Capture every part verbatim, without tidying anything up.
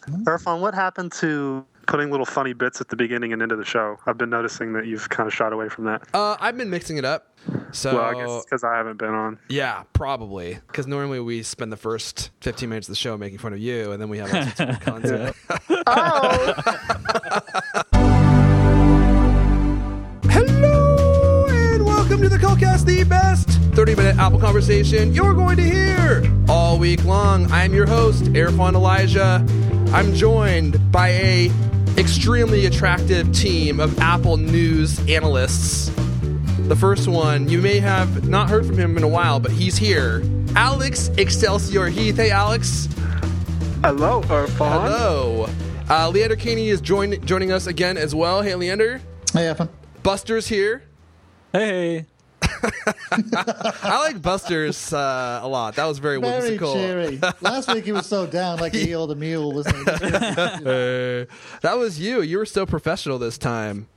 Irfan, what happened to putting little funny bits at the beginning and end of the show? I've been noticing that you've kind of shot away from that. Uh, I've been mixing it up. So, well, I guess because I haven't been on. Yeah, probably. Because normally we spend the first fifteen minutes of the show making fun of you, and then we have all sorts of content. Oh! Hello, and welcome to the Cultcast, the best thirty-minute Apple conversation you're going to hear all week long. I'm your host, Irfan Elijah. I'm joined by a extremely attractive team of Apple News analysts. The first one, you may have not heard from him in a while, but he's here. Alex Excelsior Heath. Hey, Alex. Hello, Irfan. Hello. Uh, Leander Caney is join- joining us again as well. Hey, Leander. Hey, Irfan. Buster's here. Hey. I like Buster's uh, a lot. That was very, Very whimsical. cheery. Last week he was so down, like he or the mule, wasn't he? Uh, that was you. You were so professional this time.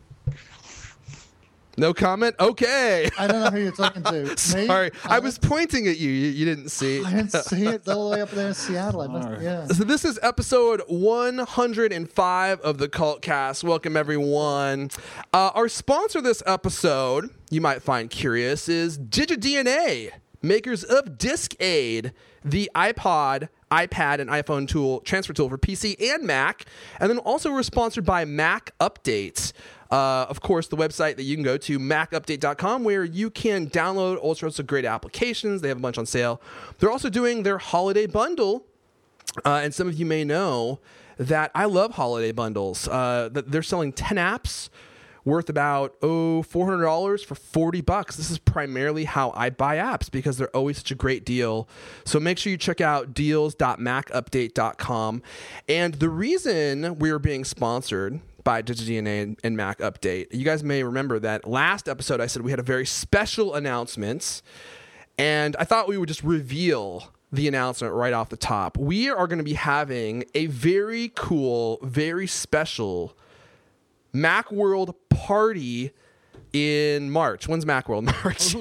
No comment? Okay. I don't know who you're talking to. Me? Sorry. I was pointing at you. You, you didn't see. I didn't see it all the way up there in Seattle. I must, yeah. So this is episode one hundred five of the Cultcast. Welcome, everyone. Uh, our sponsor this episode, you might find curious, is DigiDNA, makers of DiskAid, the iPod, iPad, and iPhone tool transfer tool for P C and Mac. And then also we're sponsored by Mac Updates. Uh, of course, the website that you can go to, mac update dot com, where you can download all sorts of great applications. They have a bunch on sale. They're also doing their holiday bundle. Uh, and some of you may know that I love holiday bundles. Uh, they're selling ten apps worth about, oh, four hundred dollars for forty bucks. This is primarily how I buy apps because they're always such a great deal. So make sure you check out deals dot mac update dot com. And the reason we're being sponsored by DigiDNA and, and Mac Update, you guys may remember that last episode I said we had a very special announcement, and I thought we would just reveal the announcement right off the top. We are going to be having a very cool, very special Macworld party in March. When's Macworld? March.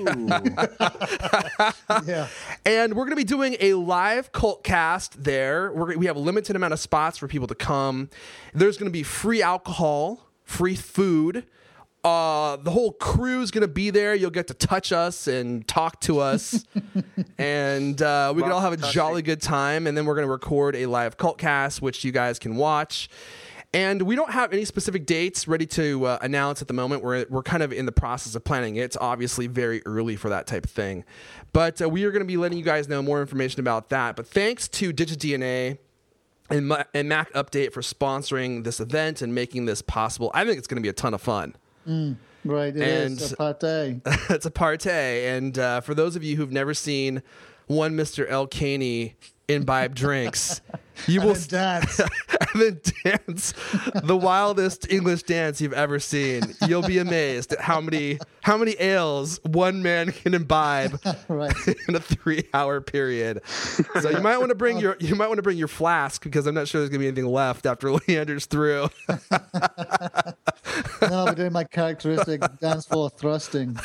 Yeah. And we're going to be doing a live Cultcast there. We're, we have a limited amount of spots for people to come. There's going to be free alcohol, free food. Uh, the whole crew is going to be there. You'll get to touch us and talk to us. and uh, we can all have a jolly good time. And then we're going to record a live Cultcast, which you guys can watch. And we don't have any specific dates ready to uh, announce at the moment. We're we're kind of in the process of planning it. It's obviously very early for that type of thing. But uh, we are going to be letting you guys know more information about that. But thanks to DigiDNA and, Ma- and Mac Update for sponsoring this event and making this possible. I think it's going to be a ton of fun. Mm, right, it and is a party. It's a party. And uh, for those of you who've never seen one Mister L. Caney imbibe drinks, you will And dance. and then dance the wildest English dance you've ever seen. You'll be amazed at how many how many ales one man can imbibe Right. in a three-hour period. So you might want to bring your you might want to bring your flask because I'm not sure there's gonna be anything left after Leander's through. And then I'll be doing my characteristic dance floor thrusting.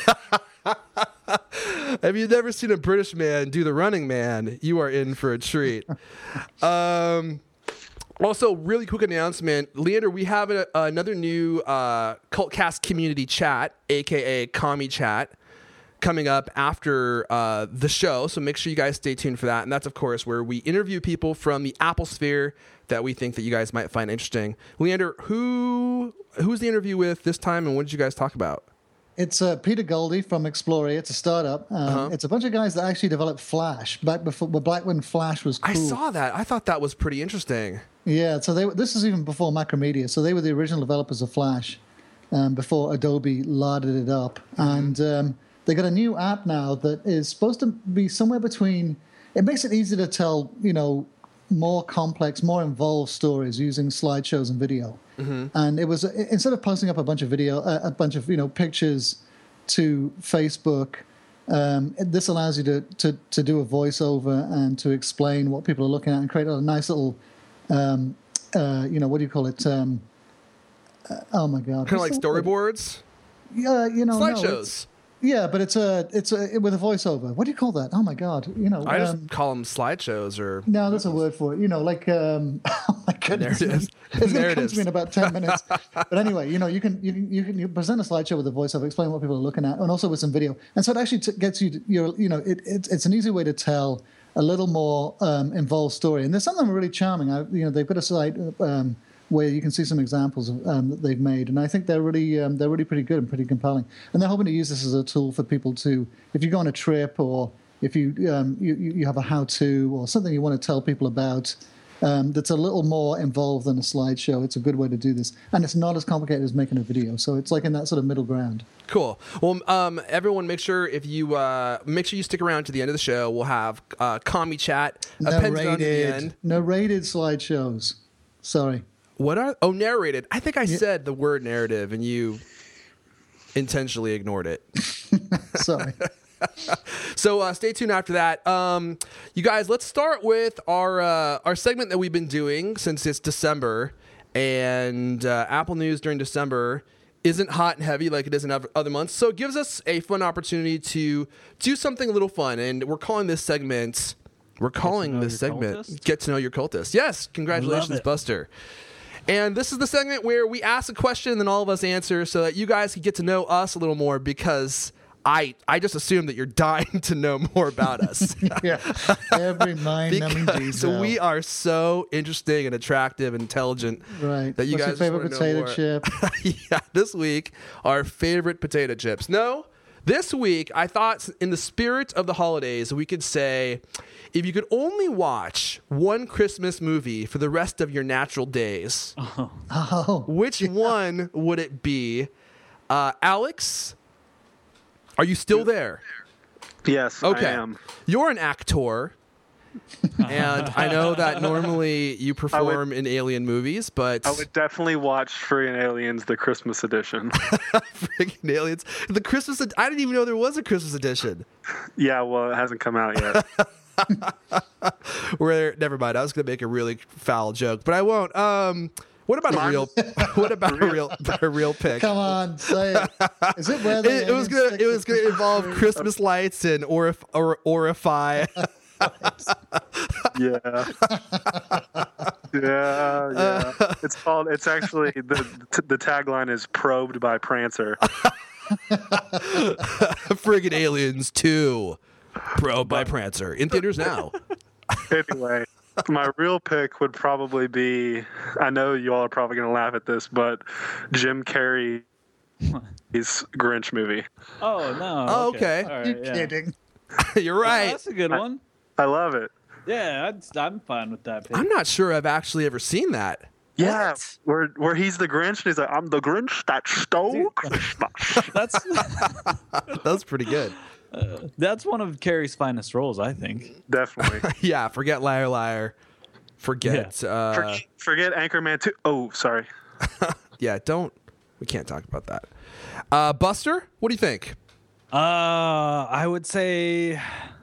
If you've never seen a British man do the Running Man, you are in for a treat. Um, also, really quick announcement. Leander, we have a, another new uh, Cultcast community chat, a k a. Commie Chat, coming up after uh, the show. So make sure you guys stay tuned for that. And that's, of course, where we interview people from the Apple sphere that we think that you guys might find interesting. Leander, who who's the interview with this time, and what did you guys talk about? It's uh, Peter Goldie from Exploria. It's a startup. Um, Uh-huh. It's a bunch of guys that actually developed Flash back before, back when Flash was cool. I saw that. I thought that was pretty interesting. Yeah, so they this is even before Macromedia. So they were the original developers of Flash um, before Adobe larded it up. Mm-hmm. And um, they got a new app now that is supposed to be somewhere between. It makes it easy to tell, you know, more complex, more involved stories using slideshows and video. Mm-hmm. And it was instead of posting up a bunch of video, uh, a bunch of you know pictures to Facebook. Um, it, this allows you to, to to do a voiceover and to explain what people are looking at and create a nice little, um, uh, you know, what do you call it? Um, uh, oh my God! Kind of like storyboards? Yeah, you know, no, Slideshows. it's- Yeah, but it's a it's a with a voiceover. What do you call that? Oh my god! You know, I just um, call them slideshows or no, that's a word for it. You know, like um, oh my goodness, Narratives. it's going to come Narratives. to me in about ten minutes. But anyway, you know, you can you can you can you present a slideshow with a voiceover, explain what people are looking at, and also with some video. And so it actually t- gets you, to, you're, you know, it, it it's an easy way to tell a little more um, involved story. And there's some of them really charming. I, you know, they've got a site um, where you can see some examples of, um, that they've made, and I think they're really um, they're really pretty good and pretty compelling. And they're hoping to use this as a tool for people to, if you go on a trip or if you um, you, you have a how-to or something you want to tell people about. Um, that's a little more involved than a slideshow. It's a good way to do this, and it's not as complicated as making a video. So it's like in that sort of middle ground. Cool. Well, um, everyone, make sure if you uh, make sure you stick around to the end of the show. We'll have uh, commie chat appended on to the end. Narrated slideshows. Sorry. What are oh narrated? I think I yeah. said the word narrative, and you intentionally ignored it. Sorry. So uh, stay tuned after that. Um, you guys, let's start with our uh, our segment that we've been doing since it's December, and uh, Apple News during December isn't hot and heavy like it is in other months. So it gives us a fun opportunity to do something a little fun, and we're calling this segment. We're calling this segment cultist? "Get to Know Your Cultist." Yes, congratulations, Buster. And this is the segment where we ask a question and then all of us answer, so that you guys can get to know us a little more, because I I just assume that you're dying to know more about us. Yeah, every mind-numbing detail. So we are so interesting and attractive and intelligent. Right. That you What's guys your favorite potato chip? Yeah, this week, our favorite potato chips. No, this week, I thought in the spirit of the holidays, we could say, if you could only watch one Christmas movie for the rest of your natural days, oh. Oh, which yeah. one would it be? Uh, Alex, are you still there? Yes, okay. I am. You're an actor, and I know that normally you perform would, in alien movies, but I would definitely watch Friggin' Aliens, the Christmas edition. Friggin' Aliens, the Christmas. Ed- I didn't even know there was a Christmas edition. Yeah, well, it hasn't come out yet. Where, never mind. I was going to make a really foul joke, but I won't. Um, what about Mine? a real? What about a real? A real pick? Come on, say it. Is it where it, it was gonna? It was gonna involve Christmas lights and orif- or orify. yeah. Yeah, yeah. It's called. It's actually the the tagline is "Probed by Prancer." Friggin' Aliens two, Probed by Prancer in theaters now. Anyway, my real pick would probably be. I know you all are probably going to laugh at this, but Jim Carrey's Grinch movie. Oh no! Oh, okay. okay. Right, You're yeah. kidding. You're right. Oh, that's a good I, one. I love it. Yeah, I'd, I'm fine with that pick. I'm not sure I've actually ever seen that. Yeah, What? where where he's the Grinch and he's like, I'm the Grinch that stole Christmas. That's That's pretty good. uh, that's one of Carrey's finest roles, I think. Definitely. Yeah, forget Liar Liar. Forget. Yeah, uh, forget, forget Anchorman two. Oh, sorry. yeah, don't. We can't talk about that. Uh, Buster, what do you think? Uh, I would say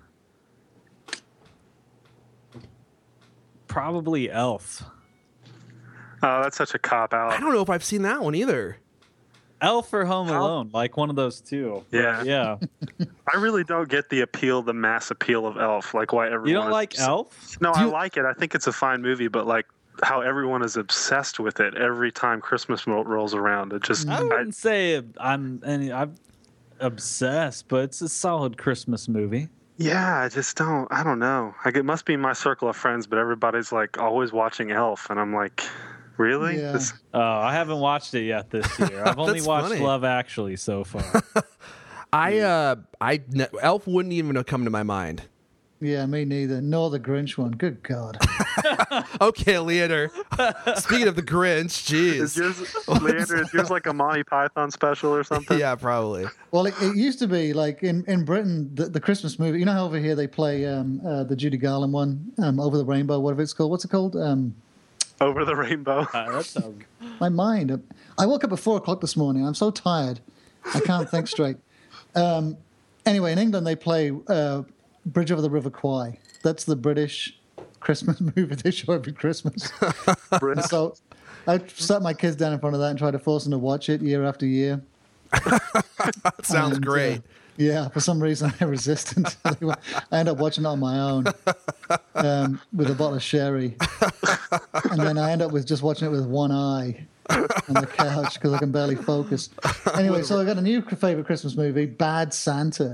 probably Elf. Oh, that's such a cop out. I don't know if I've seen that one either. Elf or Home How- Alone, like one of those two. Yeah. Yeah. I really don't get the appeal, the mass appeal of Elf. Like why everyone. You don't is like obs- Elf? No, Do I you- like it. I think it's a fine movie, but like how everyone is obsessed with it every time Christmas ro- rolls around. It just. I I, wouldn't say I'm any. I'm obsessed, but it's a solid Christmas movie. yeah, I just don't. I don't know. Like it must be my circle of friends, but everybody's like always watching Elf, and I'm like, really? Yeah. This- Oh, I haven't watched it yet this year. I've only That's watched funny. Love Actually so far. I uh, I Elf wouldn't even have come to my mind. Yeah, me neither. Nor the Grinch one. Good God. Okay, Leander. Speaking of the Grinch, Is jeez. yours, Leander, is yours like a Monty Python special or something? Yeah, probably. Well, it, it used to be like in, in Britain, the, the Christmas movie. You know how over here they play um, uh, the Judy Garland one, um, Over the Rainbow, whatever it's called. What's it called? Um, Over the Rainbow. Uh, that sounds. my mind. I woke up at four o'clock this morning. I'm so tired. I can't think straight. Um, anyway, in England, they play uh, Bridge over the River Kwai. That's the British Christmas movie they show every Christmas. And so I sat my kids down in front of that and tried to force them to watch it year after year. That sounds And, great. uh, Yeah, for some reason I resist until I end up watching it on my own um, with a bottle of sherry, and then I end up with just watching it with one eye on the couch because I can barely focus. Anyway, so I got a new favorite Christmas movie, Bad Santa.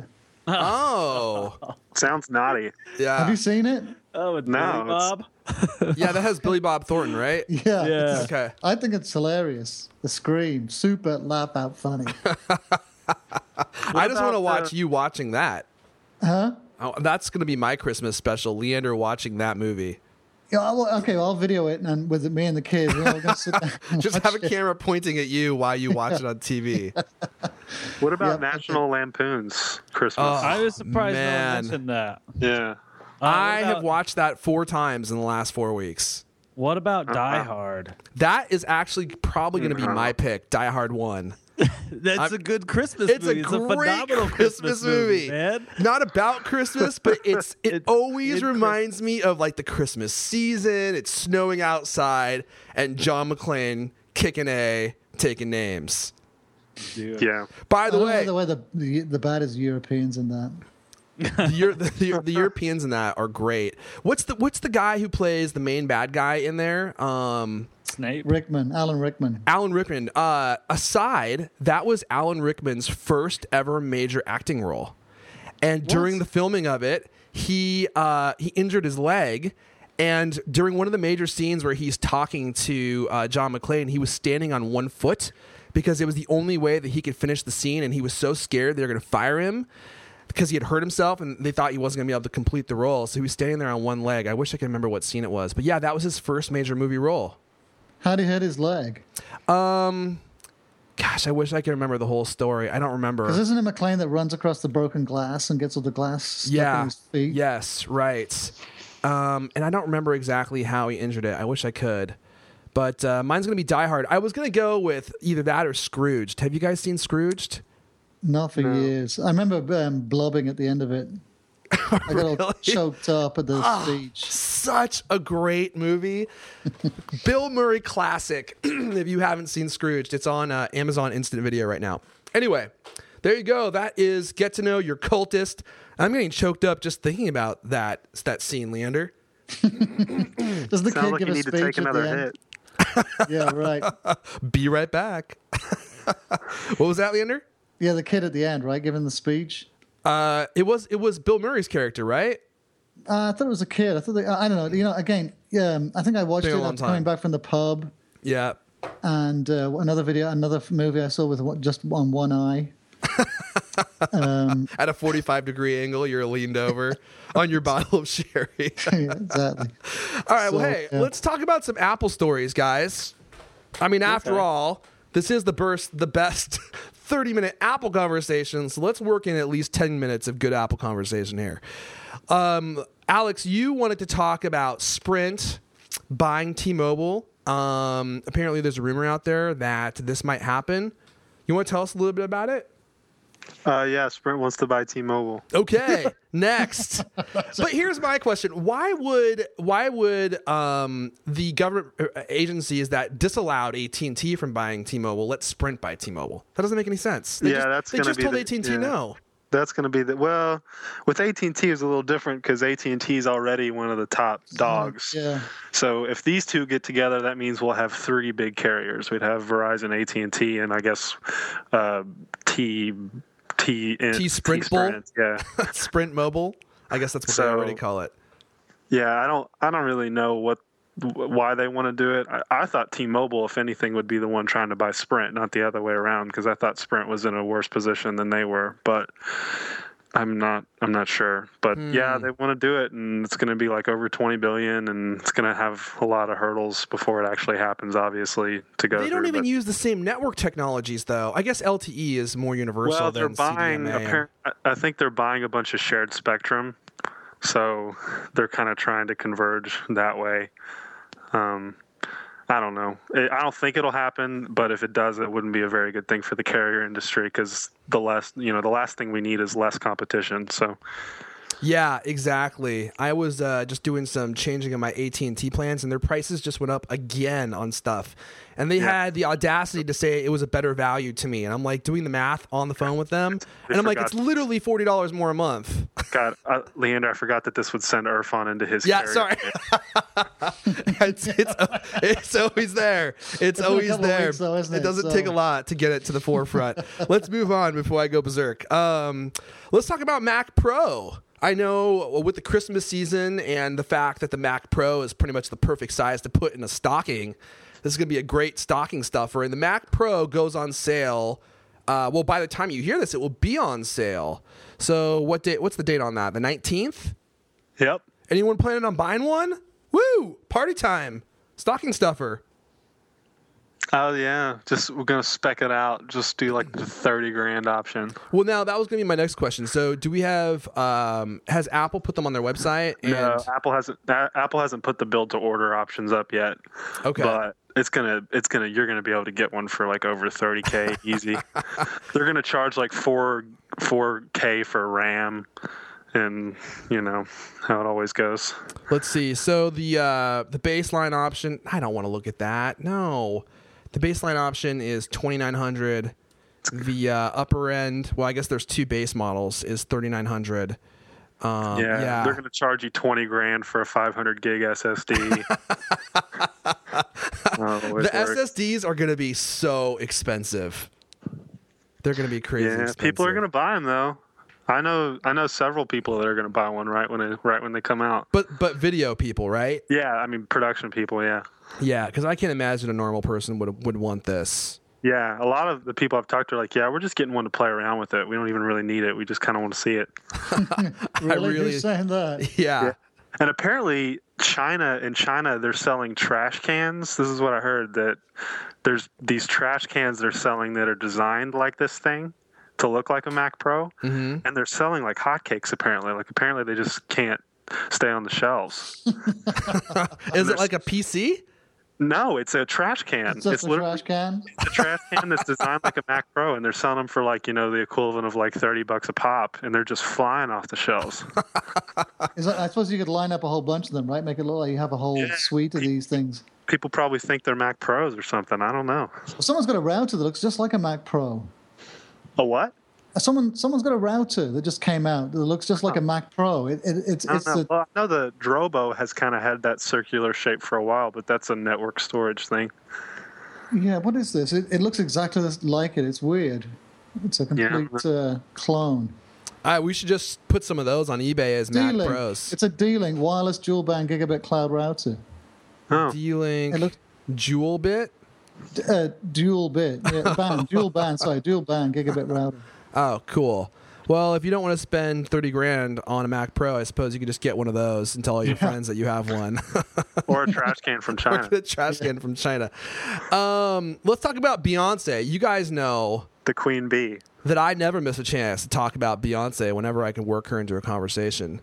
Oh, Sounds naughty. yeah. Have you seen it? Oh, with No, Billy it's- Bob. Yeah, that has Billy Bob Thornton, right? Yeah. Yeah. Okay. I think it's hilarious. The scream, super laugh out funny. I just want to about watch the- you watching that. Huh? Oh, that's going to be my Christmas special. Leander watching that movie. Yeah, well, okay, well, I'll video it and with me and the kids. We're all gonna sit down and Just watch have a it. camera pointing at you while you watch it on T V. What about Yep, National Lampoon's Christmas? Oh, I was surprised no man. one mentioned that. yeah. Uh, what I have about- watched that four times in the last four weeks. What about Die Uh-uh. Hard? That is actually probably going to be Uh-huh. my pick, Die Hard one. That's I'm- a good Christmas It's movie. a it's great a phenomenal Christmas, movie. man. Not about Christmas, but it's it It's always in reminds me of like the Christmas season. It's snowing outside, and John McClane kicking A, taking names. Dude. Yeah. By the I don't way, know the way the, the the bad is Europeans in that. the, Euro- the, the, the Europeans in that are great. What's the what's the guy who plays the main bad guy in there? Um, Snape. Rickman, Alan Rickman. Alan Rickman. Uh, aside, that was Alan Rickman's first ever major acting role, and during the filming of it, he uh, he injured his leg. And during one of the major scenes where he's talking to uh, John McClane, he was standing on one foot because it was the only way that he could finish the scene, and he was so scared they were going to fire him because he had hurt himself and they thought he wasn't going to be able to complete the role. So he was standing there on one leg. I wish I could remember what scene it was. But yeah, that was his first major movie role. How'd he hurt his leg? Um, gosh, I wish I could remember the whole story. I don't remember. Because isn't it McLean that runs across the broken glass and gets all the glass stuck Yeah. in his feet? Yes, right. Um, and I don't remember exactly how he injured it. I wish I could. But uh, mine's going to be Die Hard. I was going to go with either that or Scrooged. Have you guys seen Scrooged? Not for No. years. I remember um, blubbing at the end of it. I got all Really? choked up at the Ah. speech. Such a great movie. Bill Murray classic. If you haven't seen Scrooged, it's on uh, Amazon Instant Video right now. Anyway, there you go. That is Get to Know Your Cultist. I'm getting choked up just thinking about that that scene, Leander. Does the Sounds kid like give you a need to speech take at another the end? hit. Yeah, right. Be right back. What was that, Leander? Yeah, the kid at the end, right, giving the speech. Uh, it was it was Bill Murray's character, right? Uh, I thought it was a kid. I thought they, I I don't know. You know, again, um, I think I watched Been a it long after coming time. back from the pub, Yeah. and uh, another video, another f- movie I saw with one- just on one eye. um, At a forty-five degree angle, you're leaned over on your bottle of sherry. yeah, exactly. All right, well, So, hey, yeah. let's talk about some Apple stories, guys. I mean, after Okay. all, this is the burst, the best thirty minute Apple conversation. So let's work in at least ten minutes of good Apple conversation here. Um, Alex, you wanted to talk about Sprint buying T-Mobile. Um, apparently, there's a rumor out there that this might happen. You want to tell us a little bit about it? Uh, yeah, Sprint wants to buy T-Mobile. Okay, next. But here's my question: Why would why would um, the government uh, agencies that disallowed A T and T from buying T-Mobile let Sprint buy T-Mobile? That doesn't make any sense. They Yeah, just, that's they gonna just be told the- A T and T yeah. no. That's going to be the well. With A T and T is a little different because A T and T is already one of the top dogs. Yeah. So if these two get together, that means we'll have three big carriers. We'd have Verizon, A T and T, and I guess uh, T T T Sprint Bull? Sprint. Yeah, Sprint Mobile. I guess that's what they So- already call it. yeah. I don't. I don't really know what why they want to do it. I, I thought T-Mobile, if anything, would be the one trying to buy Sprint, not the other way around, because I thought Sprint was in a worse position than they were. But I'm not. I'm not sure. But yeah, they want to do it, and it's going to be like over twenty billion, and it's going to have a lot of hurdles before it actually happens. Obviously, to go. They don't through, even but- use the same network technologies, though. I guess L T E is more universal Well, they're than buying. C D M A. Appar- I- I think they're buying a bunch of shared spectrum, so they're kind of trying to converge that way. Um, I don't know. I I don't think it'll happen, but if it does, it wouldn't be a very good thing for the carrier industry because the less, you know, the last thing we need is less competition. So, Yeah, exactly. I was uh, just doing some changing of my A T and T plans, and their prices just went up again on stuff. And they Yeah. had the audacity to say it was a better value to me. And I'm like doing the math on the phone with them, They and I'm like, forgot- it's literally forty dollars more a month. God, uh, Leander, I forgot that this would send Irfan into his. Yeah, carrier. sorry. it's, it's it's always there. It's been a always couple of there. weeks though, isn't it it? doesn't So- take a lot to get it to the forefront. Let's move on before I go berserk. Um, let's talk about Mac Pro. I know with the Christmas season and the fact that the Mac Pro is pretty much the perfect size to put in a stocking, this is going to be a great stocking stuffer. And the Mac Pro goes on sale. Uh, well, by the time you hear this, it will be on sale. So what date? What's the date on that? The nineteenth? Yep. Anyone planning on buying one? Woo! Party time. Stocking stuffer. Oh yeah, just we're gonna spec it out. Just do like the thirty grand option. Well, now that was going to be my next question. So, do we have? Um, has Apple put them on their website? And, No, Apple hasn't. A- Apple hasn't put the build to order options up yet. Okay. But it's gonna, it's gonna, you're gonna be able to get one for like over thirty k easy. They're gonna charge like four, four k for RAM, and you know how it always goes. Let's see. So the uh, the baseline option. I don't want to look at that. No, the baseline option is twenty nine hundred. The uh, upper end. Well, I guess there's two base models. Is thirty nine hundred. Um, Yeah, yeah. they're gonna charge you twenty grand for a five hundred gig S S D. Oh, it always The works. S S Ds are going to be so expensive. They're going to be crazy. Yeah, expensive. people are gonna buy them though. I know, I know several people that are gonna buy one right when it, right when they come out. But but video people, right? Yeah, I mean production people. Yeah, Yeah, because I can't imagine a normal person would would want this. yeah. A lot of the people I've talked to are like, yeah, we're just getting one to play around with it. We don't even really need it. We just kind of want to see it. Really? really- Who's saying that? Yeah. Yeah. And apparently, China in China they're selling trash cans. This is what I heard, that there's these trash cans they're selling that are designed like this thing to look like a Mac Pro, Mm-hmm. and they're selling like hotcakes. Apparently, like apparently they just can't stay on the shelves. Is it like a P C? No, it's a trash can. It's just a literally trash can. a trash can that's designed like a Mac Pro, and they're selling them for like you know the equivalent of like thirty bucks a pop, and they're just flying off the shelves. Is that, I suppose you could line up a whole bunch of them, right? Make it look like you have a whole Yeah. suite of these things. People probably think they're Mac Pros or something. I don't know. Well, someone's got a router that looks just like a Mac Pro. A what? Someone, someone's got a router that just came out that looks just like a Mac Pro. It, it, it's I don't it's know. a, Well, I know the Drobo has kind of had that circular shape for a while, but that's a network storage thing. yeah. What is this? It, it looks exactly this- like it. It's weird. It's a complete uh, clone. All right, we should just put some of those on eBay as Mac D-Link. Pros. It's a D-Link wireless dual band gigabit cloud router. Oh, D-Link, It looks Jewel Bit. d- uh, dual bit, yeah, band, dual band. Sorry, dual band gigabit router. Oh, cool. Well, if you don't want to spend thirty grand on a Mac Pro, I suppose you could just get one of those and tell all your friends that you have one. or a trash can from Or China. get a trash can from China. Um, let's talk about Beyonce. You guys know The Queen Bee. that I never miss a chance to talk about Beyonce whenever I can work her into a conversation.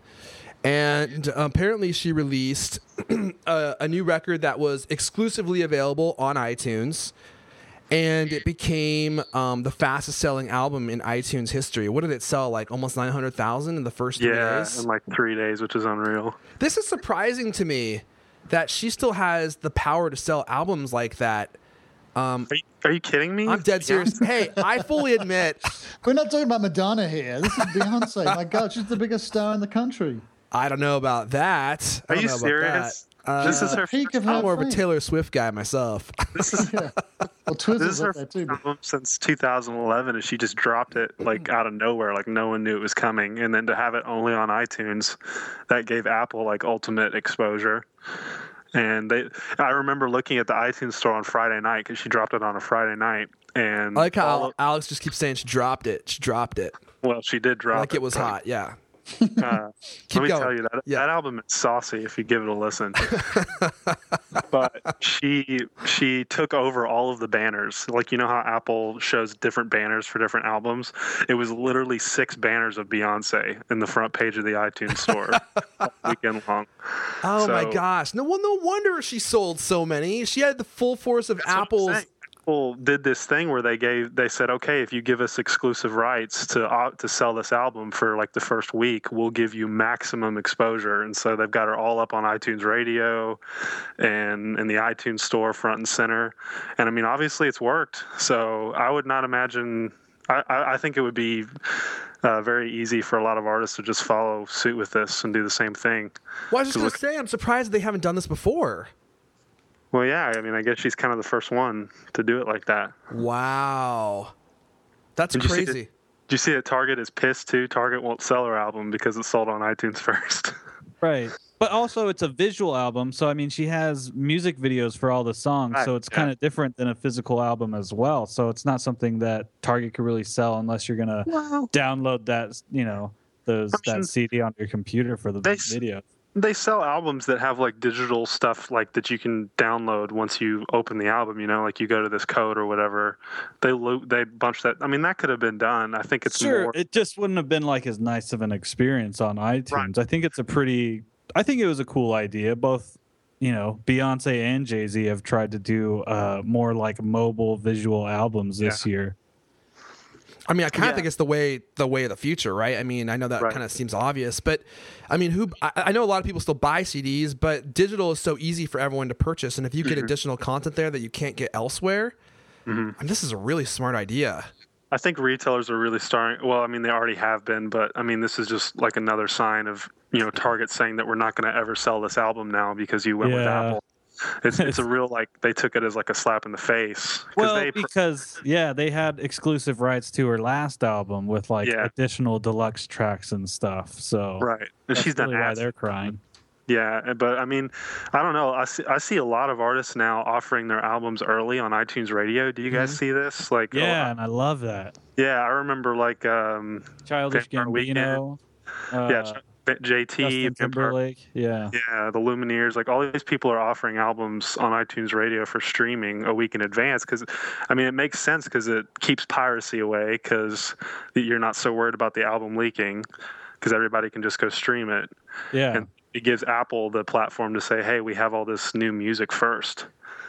And apparently, she released a, a new record that was exclusively available on iTunes, and it became um, the fastest selling album in iTunes history. What did it sell? Like almost nine hundred thousand in the first three Yeah, days? in like three days, which is unreal. This is surprising to me that she still has the power to sell albums like that. Um, Are you, are you kidding me? I'm dead serious. Hey, I fully admit We're not talking about Madonna here. This is Beyonce. My God, she's the biggest star in the country. I don't know about that. I Are don't you know about serious? that. Uh, this is her. Peak first of her I'm more of a fame. Taylor Swift guy myself. This is Yeah. Well, this Twizzle's is her up there too. but- album since two thousand eleven, and she just dropped it like out of nowhere, like no one knew it was coming. And then to have it only on iTunes, that gave Apple like ultimate exposure. And they, I remember looking at the iTunes store on Friday night because she dropped it on a Friday night, and I like how all of- Alex just keeps saying she dropped it. She dropped it. well, she did drop Like it was hot. Yeah. Uh, Keep let me going. tell you that Yeah. that album is saucy if you give it a listen. But she she took over all of the banners. Like you know how Apple shows different banners for different albums. It was literally six banners of Beyonce in the front page of the iTunes store all weekend long. Oh my So- gosh. No, well, no wonder she sold so many. She had the full force of That's what I'm Apple's saying. Apple did this thing where they gave they said, okay, if you give us exclusive rights to uh, to sell this album for like the first week, we'll give you maximum exposure. And so they've got her all up on iTunes Radio and in the iTunes store front and center. And I mean, obviously it's worked. So I would not imagine. I, I think it would be uh, very easy for a lot of artists to just follow suit with this and do the same thing. Well, I was just going to say, I'm surprised they haven't done this before. Well, yeah, I mean, I guess she's kind of the first one to do it like that. Wow. That's Did you see crazy. that- Did you see that Target is pissed too? Target won't sell her album because it's sold on iTunes first. Right. But also it's a visual album, so I mean she has music videos for all the songs, Right, so it's yeah. kind of different than a physical album as well. So it's not something that Target could really sell unless you're gonna Well- download that, you know, those I mean, that C D on your computer for the they s- video. They sell albums that have like digital stuff like that you can download once you open the album, you know, like you go to this code or whatever. They lo- they bunch that. I mean, that could have been done. I think it's Sure, more. it just wouldn't have been like as nice of an experience on iTunes. Right. I think it's a pretty I think it was a cool idea. Both, you know, Beyonce and Jay-Z have tried to do uh, more like mobile visual albums this Yeah. year. I mean, I kind of Yeah. think it's the way the way of the future, right? I mean, I know that Right. kind of seems obvious, but I mean, who? I, I know a lot of people still buy C Ds, but digital is so easy for everyone to purchase, and if you get Mm-hmm. additional content there that you can't get elsewhere, I mean, this is a really smart idea. I think retailers are really starting. Well, I mean, they already have been, but I mean, this is just like another sign of, you know, Target saying that we're not going to ever sell this album now because you went with Yeah. Apple. It's it's a real like they took it as like a slap in the face. 'Cause Well, they, pr- because yeah, they had exclusive rights to her last album with like Yeah. additional deluxe tracks and stuff. So right, and that's she's done really why ads. they're crying. Yeah, but I mean, I don't know. I see, I see a lot of artists now offering their albums early on iTunes Radio. Do you guys see this? Like, oh, Yeah, and I love that. yeah, I remember like um, Childish Vampire Weekend. Gambino. Uh, yeah, J T, Justin Vampire- Timberlake. Yeah. yeah, the Lumineers. Like all these people are offering albums on iTunes Radio for streaming a week in advance because, I mean, it makes sense because it keeps piracy away because you're not so worried about the album leaking because everybody can just go stream it. Yeah. And it gives Apple the platform to say, hey, we have all this new music first.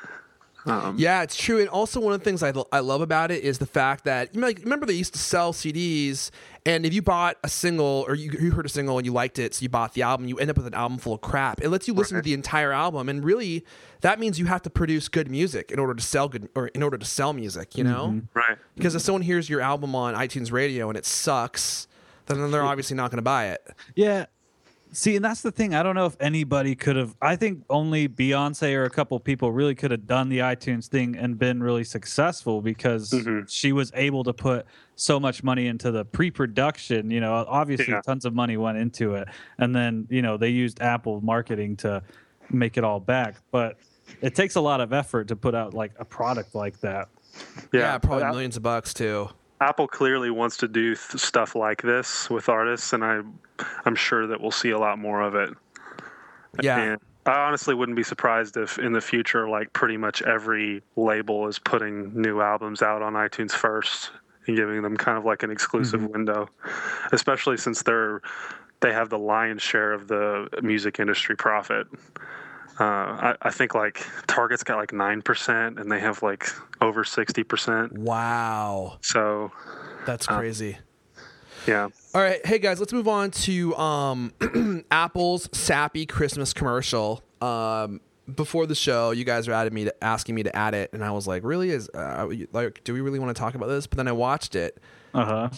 Um, Yeah, it's true. And also, one of the things I, I love about it is the fact that, you know, like, remember they used to sell C Ds, and if you bought a single or you, you heard a single and you liked it, so you bought the album, you end up with an album full of crap. It lets you listen Right. to the entire album, and really, that means you have to produce good music in order to sell good or in order to sell music. You know, Right. because if someone hears your album on iTunes Radio and it sucks, then they're obviously not going to buy it. Yeah. See, and that's the thing. I don't know if anybody could have. I think only Beyonce or a couple people really could have done the iTunes thing and been really successful because she was able to put so much money into the pre-production. You know, obviously Yeah. tons of money went into it, and then you know they used Apple marketing to make it all back. But it takes a lot of effort to put out like a product like that. Yeah, Yeah, probably but millions of bucks too. Apple clearly wants to do th- stuff like this with artists, and I, I'm sure that we'll see a lot more of it. Yeah. And I honestly wouldn't be surprised if in the future, like pretty much every label is putting new albums out on iTunes first and giving them kind of like an exclusive window, especially since they're they have the lion's share of the music industry profit. Uh, I, I think like Target's got like nine percent, and they have like over sixty percent. Wow, So, that's crazy. yeah. All right, hey guys, let's move on to um, Apple's sappy Christmas commercial. Um, before the show, you guys were adding me to, asking me to add it, and I was like, "Really? Is uh, like, do we really want to talk about this?" But then I watched it. Uh huh.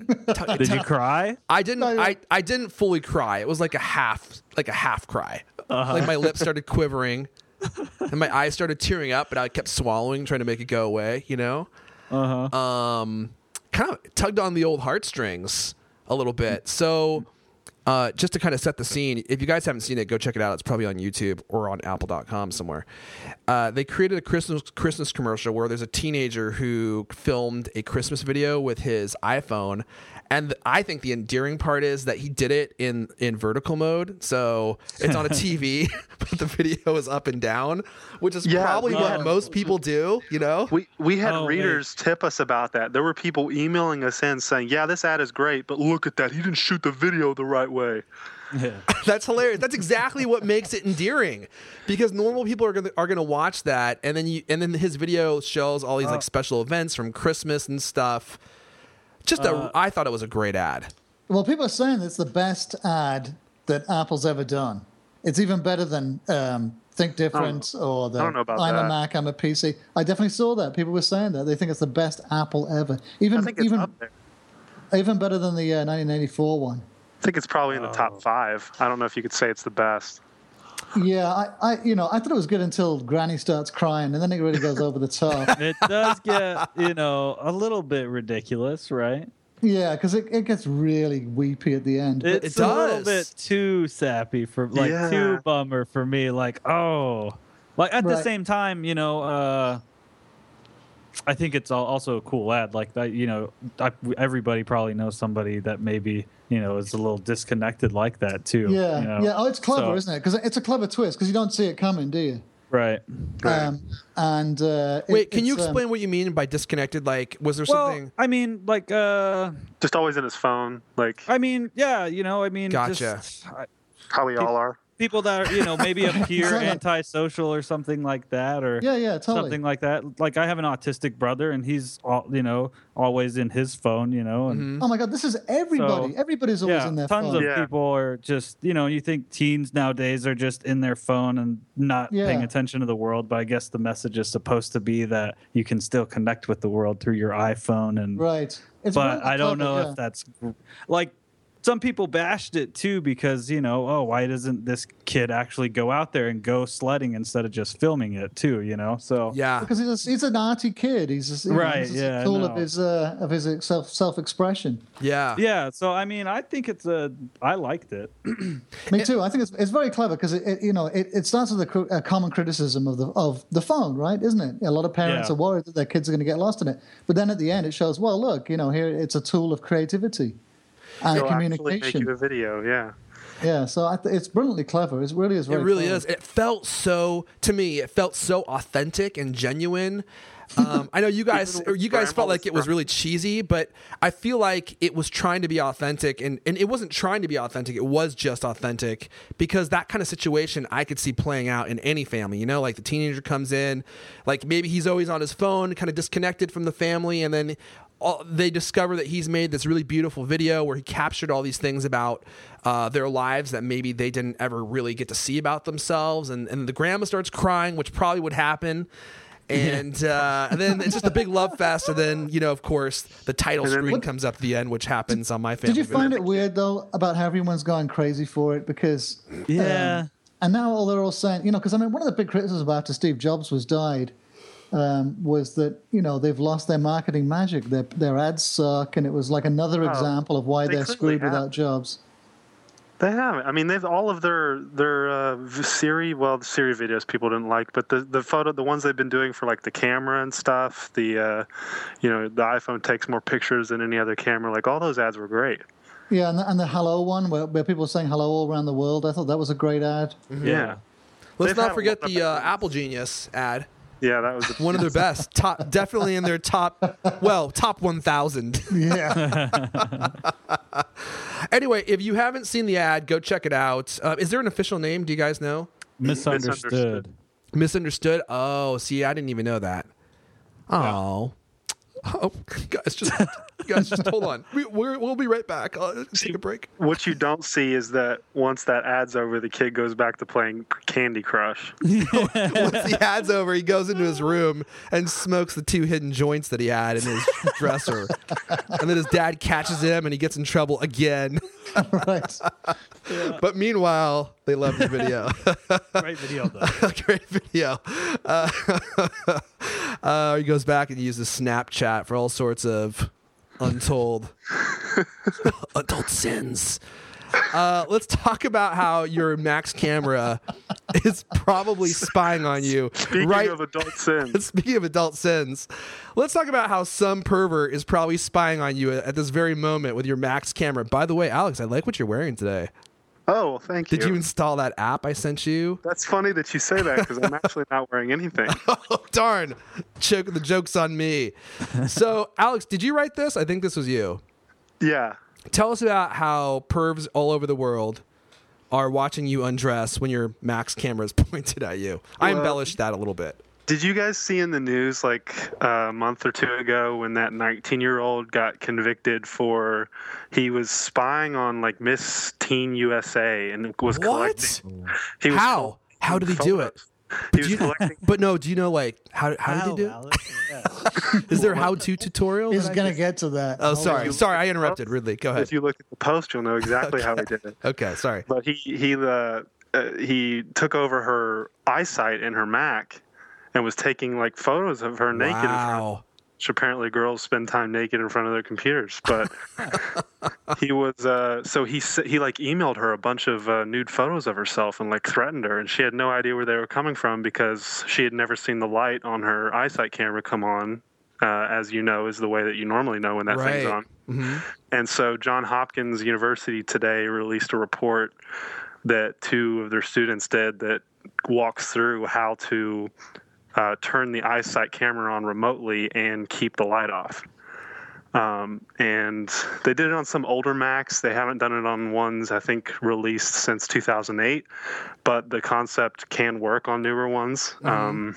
T- Did t- you cry? I didn't. No, I, I didn't fully cry. It was like a half, like a half cry. Like my lips started quivering, and my eyes started tearing up, but I kept swallowing, trying to make it go away. You know, Uh huh. um, kind of tugged on the old heartstrings a little bit. So, uh, just to kind of set the scene, if you guys haven't seen it, go check it out. It's probably on YouTube or on Apple dot com somewhere. Uh, they created a Christmas Christmas commercial where there's a teenager who filmed a Christmas video with his iPhone. And I think the endearing part is that he did it in, in vertical mode. So it's on a T V, but the video is up and down, which is Yeah, probably we what had- most people do, you know? We we had Oh, readers tip us about that. There were people emailing us in saying, "Yeah, this ad is great, but look at that. He didn't shoot the video the right way." Yeah. That's hilarious. That's exactly what makes it endearing, because normal people are gonna are gonna watch that, and then you and then his video shows all these Uh, like special events from Christmas and stuff. Just a, Uh, I thought it was a great ad. Well, people are saying it's the best ad that Apple's ever done. It's even better than um, Think Different or the I don't know about I'm a that. Mac, I'm a P C. I definitely saw that. People were saying that. They think it's the best Apple ever. Even I think it's even up there. even better than the uh, nineteen eighty-four one. I think it's probably in the Oh. top five. I don't know if you could say it's the best. Yeah, I, I you know, I thought it was good until Granny starts crying, and then it really goes over the top. It does get, you know, a little bit ridiculous, right? Yeah, because it, it gets really weepy at the end. It's It a little does. bit too sappy for like Yeah. too bummer for me. Like, oh, like at the Right. same time, you know, uh, I think it's al- also a cool ad. Like that, you know, I, everybody probably knows somebody that maybe you know is a little disconnected like that too. yeah, you know? yeah. Oh, it's clever, So- isn't it? Because it's a clever twist. Because you don't see it coming, do you? Right. Right. Um, and uh, it- Wait, can you it's, um, explain what you mean by disconnected? Like, was there Well, something? I mean, like, uh, Just always in his phone, like I mean, yeah, you know, I mean, Gotcha. just, I, how we all are. people that are, you know, maybe appear Exactly. antisocial or something like that, or Yeah, yeah, totally. something like that. Like I have an autistic brother, and he's all, you know, always in his phone, you know, and Oh my God, this is everybody. So, Everybody's always yeah, in their tons phone. of Yeah. people are just, you know, you think teens nowadays are just in their phone and not Yeah. paying attention to the world, but I guess the message is supposed to be that you can still connect with the world through your iPhone, and Right. It's but really I don't clever, know yeah. if that's like some people bashed it too because you know, oh, why doesn't this kid actually go out there and go sledding instead of just filming it too? You know, so Yeah, Because he's, a, he's an arty kid. He's just, you know, Right, this is yeah, I a tool of know. his uh, of his self self expression. yeah, yeah. So I mean, I think it's a. I liked it. Me too. I think it's it's very clever because it, it you know it, it starts with a, cr- a common criticism of the of the phone, right? Isn't it? A lot of parents Yeah. are worried that their kids are going to get lost in it, but then at the end it shows, well, look, you know, here it's a tool of creativity and They'll actually make communication. you a video, yeah. Yeah, so I th- it's brilliantly clever. It really is it very. really clever. is. It felt so to me. It felt so authentic and genuine. Um, I know you guys, Even or you guys with felt like grandma's it was stuff. really cheesy, but I feel like it was trying to be authentic, and, and it wasn't trying to be authentic. It was just authentic because that kind of situation I could see playing out in any family. You know, like the teenager comes in, like maybe he's always on his phone, kind of disconnected from the family, and then all, they discover that he's made this really beautiful video where he captured all these things about uh, their lives that maybe they didn't ever really get to see about themselves, and, and the grandma starts crying, which probably would happen. And, uh, and then it's just a big love fest. And then, you know, of course, the title And then- screen What- comes up at the end, which happens on my family. Did you find video. it weird though about how everyone's going crazy for it? Because Yeah. um, and now all they're all saying, you know, because I mean, one of the big criticisms after Steve Jobs was died um, was that you know they've lost their marketing magic. Their their ads suck, and it was like another Oh, example of why they they're clearly screwed have. without Jobs. They have. I mean, they've all of their their uh, v- Siri. Well, the Siri videos people didn't like, but the the photo, the ones they've been doing for like the camera and stuff. The uh, you know, the iPhone takes more pictures than any other camera. Like all those ads were great. Yeah, and the, and the hello one where, where people were saying hello all around the world. I thought that was a great ad. Yeah, Let's They've had not a forget lot of the uh, ads. Apple Genius ad. yeah, that was a, One of their best. Top, definitely in their top, well, top one thousand. Yeah, Anyway, if you haven't seen the ad, go check it out. Uh, is there an official name? Do you guys know? Misunderstood. Misunderstood. Misunderstood? Oh, see, I didn't even know that. Oh. Oh, guys, just guys, just hold on. We, we're, we'll be right back. I'll take a break. what you don't see is that once that ad's over, the kid goes back to playing Candy Crush. Once the ad's over, he goes into his room and smokes the two hidden joints that he had in his dresser. And then his dad catches him and he gets in trouble again. right. But meanwhile, they love the video. Great video though. Great video. Uh, uh, he goes back and uses Snapchat for all sorts of untold adult sins. Uh, let's talk about how your Max camera is probably spying on you. Speaking right. of adult sins, Speaking of adult sins, let's talk about how some pervert is probably spying on you at this very moment with your Max camera. By the way, Alex, I like what you're wearing today. oh, well, thank you. Did you install that app I sent you? That's funny that you say that because I'm actually not wearing anything. Oh, darn. Joke, the joke's on me. So, Alex, did you write this? I think this was you. Yeah. Tell us about how pervs all over the world are watching you undress when your Max camera is pointed at you. I Well, embellished that a little bit. Did you guys see in the news like a month or two ago when that nineteen-year-old got convicted for he was spying on like Miss Teen U S A and was What? collecting? He was How? How did he do it? photos. He was Do you- collecting. but no, do you know like how how did he do it? Alex? Yeah. Is there a how-to tutorial? He's that I going to can- get to that. Oh, Hold sorry. on. Sorry, I interrupted. Ridley, go ahead. If you look at the post, you'll know exactly how he did it. Okay, sorry. But he he uh, uh, he took over her eyesight in her Mac and was taking like photos of her naked in front of Wow. which apparently girls spend time naked in front of their computers. But he was uh, so he s- he like emailed her a bunch of uh, nude photos of herself and like threatened her, and she had no idea where they were coming from because she had never seen the light on her eyesight camera come on, uh, as you know is the way that you normally know when that thing's Right. on. hmm And so John Hopkins University today released a report that two of their students did that walks through how to uh, turn the eyesight camera on remotely and keep the light off. Um, and they did it on some older Macs. They haven't done it on ones, I think, released since two thousand eight. But the concept can work on newer ones. Mm-hmm. Um,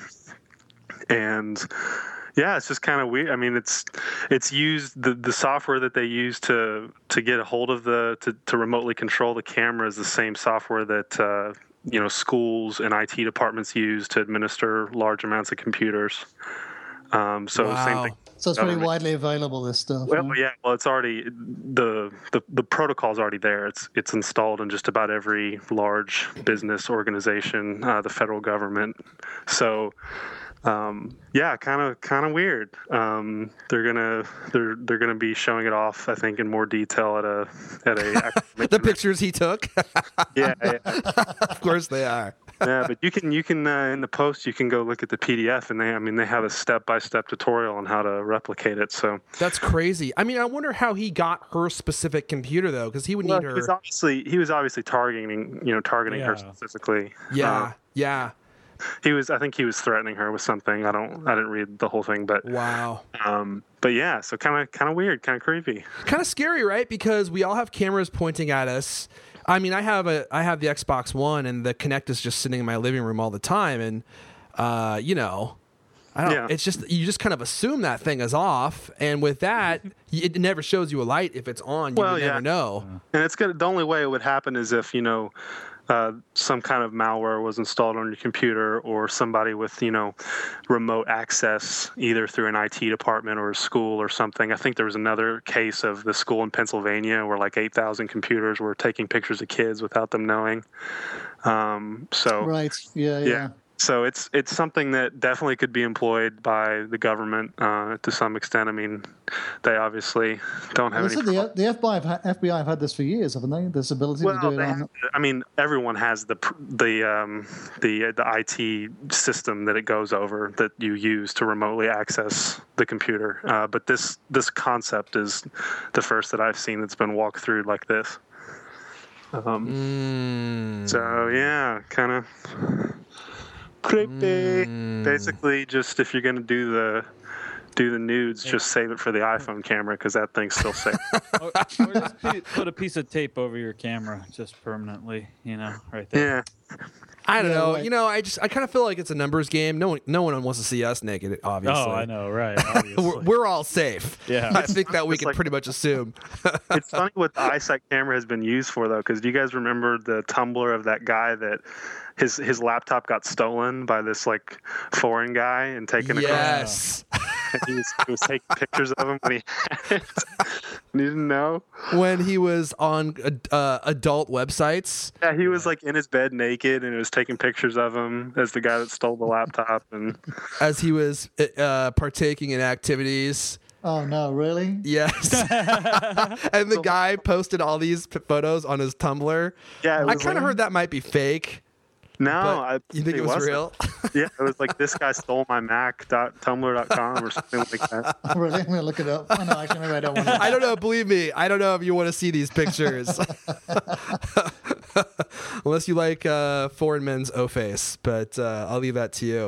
and yeah, it's just kind of weird. I mean, it's it's used the, the software that they use to to get a hold of the to, to remotely control the camera is the same software that uh, you know schools and I T departments use to administer large amounts of computers. Um, so Wow. same thing. So it's pretty government. widely available, this stuff. Well, huh? yeah. Well, it's already the the the protocol's already there. It's it's installed in just about every large business organization, uh, the federal government. So. Um, yeah, kind of, kind of weird. Um, they're gonna, they're, they're gonna be showing it off, I think, in more detail at a, at a. academic The event. pictures he took. Yeah, yeah, Of course they are. yeah. But you can, you can, uh, in the post, you can go look at the P D F, and they, I mean, they have a step-by-step tutorial on how to replicate it. So, That's crazy. I mean, I wonder how he got her specific computer though, because he would well, need he was her. obviously, he was obviously targeting, you know, targeting her Yeah. specifically. Yeah, Uh, yeah. he was, I think, he was threatening her with something. I don't, I didn't read the whole thing, but, Wow. um, but yeah. So kind of, kind of weird, kind of creepy. Kind of scary, right? Because we all have cameras pointing at us. I mean, I have a I have the Xbox One, and the Kinect is just sitting in my living room all the time, and uh, you know, I don't. Yeah. It's just you just kind of assume that thing is off, and with that, it never shows you a light if it's on. You Well, would yeah. never know. And it's gonna. The only way it would happen is if you know, uh, some kind of malware was installed on your computer, or somebody with you know, remote access, either through an I T department or a school or something. I think there was another case of the school in Pennsylvania where like eight thousand computers were taking pictures of kids without them knowing. Um, so Right. Yeah, yeah. yeah. So it's it's something that definitely could be employed by the government uh, to some extent. I mean, they obviously don't have Well, they any. said the, the F B I have, ha- F B I have had this for years, haven't they? This ability Well, to do it they on. have to- I mean, everyone has the pr- the um, the the I T system that it goes over that you use to remotely access the computer. Uh, but this this concept is the first that I've seen that's been walked through like this. Um, Mm. So yeah, kind of creepy. Basically, just if you're gonna do the do the nudes, just save it for the iPhone camera because that thing's still safe. or, or just pi- put a piece of tape over your camera just permanently, you know, right there. Yeah. I don't Yeah, know. right. You know, I just I kind of feel like it's a numbers game. No one no one wants to see us naked. Obviously. Oh, I know, right? Obviously. We're, we're all safe. Yeah. I think that we It's can like- pretty much assume. It's funny what the eyesight camera has been used for, though, because do you guys remember the Tumblr of that guy that his his laptop got stolen by this like foreign guy and taken across? Yes. And he was, he was taking pictures of him when he had it. And he didn't know. When he was on uh, adult websites. Yeah, he was like in his bed naked, and it was taking pictures of him as the guy that stole the laptop. And As he was uh, partaking in activities. Oh, no, really? Yes. And the guy posted all these p- photos on his Tumblr. yeah, it I was kind of like- heard that might be fake. No, But I you think it was wasn't. real? Yeah, it was like this guy stole my Mac dot tumblr dot com or something like that. Really? I'm going to look it up. Oh, no, actually, maybe I don't want to. I don't know. Believe me, I don't know if you want to see these pictures. Unless you like uh, foreign men's O face, but uh, I'll leave that to you.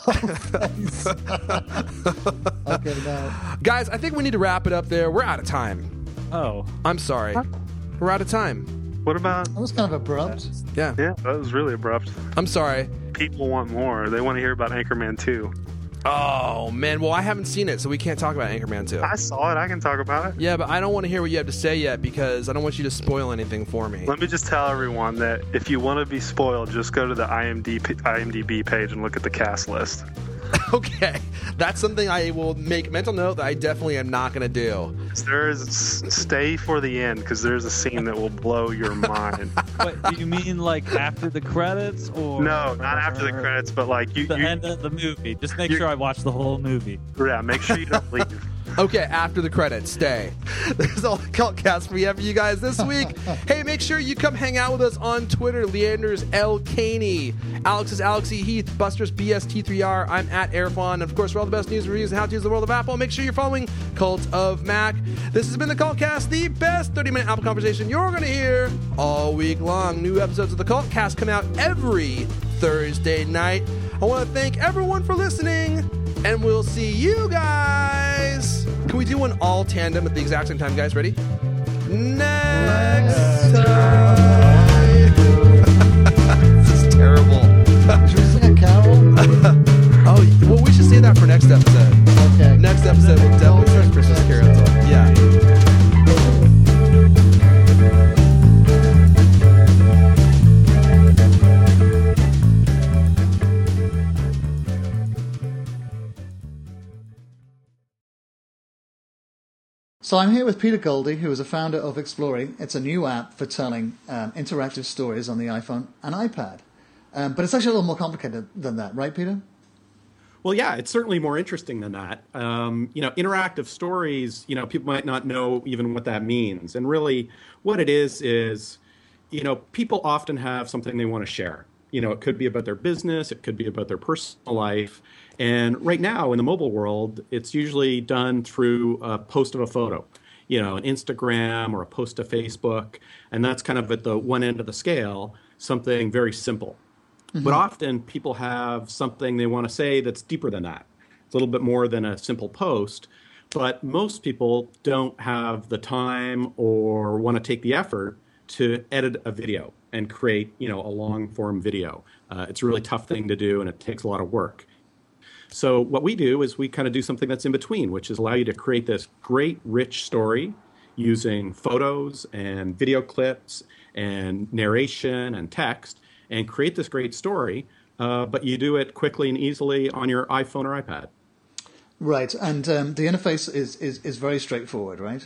Okay, no. Guys, I think we need to wrap it up there. We're out of time. Oh, I'm sorry. We're out of time. What about? That was kind of abrupt. Yeah. Yeah, that was really abrupt. I'm sorry. People want more. They want to hear about Anchorman two. Oh, man. Well, I haven't seen it, so we can't talk about Anchorman two. I saw it. I can talk about it. Yeah, but I don't want to hear what you have to say yet because I don't want you to spoil anything for me. Let me just tell everyone that if you want to be spoiled, just go to the I M D B page and look at the cast list. Okay. That's something I will make mental note that I definitely am not going to do. There's stay for the end because there's a scene that will blow your mind. What, do you mean like after the credits or No, not after the credits, but like you. the you end of the movie? Just make you- sure I watch the whole movie. Yeah, make sure you don't leave. Okay, after the credits, stay. There's all the Cultcast we have for you guys this week. Hey, make sure you come hang out with us on Twitter. Leander's L. Caney. Alex is Alexi Heath. Buster's B S T three R. I'm at Airfon. And of course, for all the best news, reviews, and how to use the world of Apple, make sure you're following Cult of Mac. This has been the Cultcast, the best thirty-minute Apple conversation you're going to hear all week long. New episodes of the Cultcast come out every Thursday night. I want to thank everyone for listening, and we'll see you guys. Can we do one all tandem at the exact same time, guys? Ready? Next time. This is terrible. Should we sing a carol? Oh, well, we should say that for next episode. Okay. Next episode, we'll definitely sing Christmas carols. Yeah. So I'm here with Peter Goldie, who is a founder of Explory. It's a new app for telling um, interactive stories on the iPhone and iPad. Um, but it's actually a little more complicated than that, right, Peter? Well, yeah, it's certainly more interesting than that. Um, you know, interactive stories, you know, people might not know even what that means. And really what it is is, you know, people often have something they want to share. You know, it could be about their business, it could be about their personal life. And right now in the mobile world, it's usually done through a post of a photo, you know, an Instagram or a post to Facebook. And that's kind of at the one end of the scale, something very simple. Mm-hmm. But often people have something they want to say that's deeper than that. It's a little bit more than a simple post. But most people don't have the time or want to take the effort to edit a video and create, you know, a long form video. Uh, it's a really tough thing to do, and it takes a lot of work. So what we do is we kind of do something that's in between, which is allow you to create this great, rich story using photos and video clips and narration and text, and create this great story, uh, but you do it quickly and easily on your iPhone or iPad. Right, and um, the interface is, is, is very straightforward, right?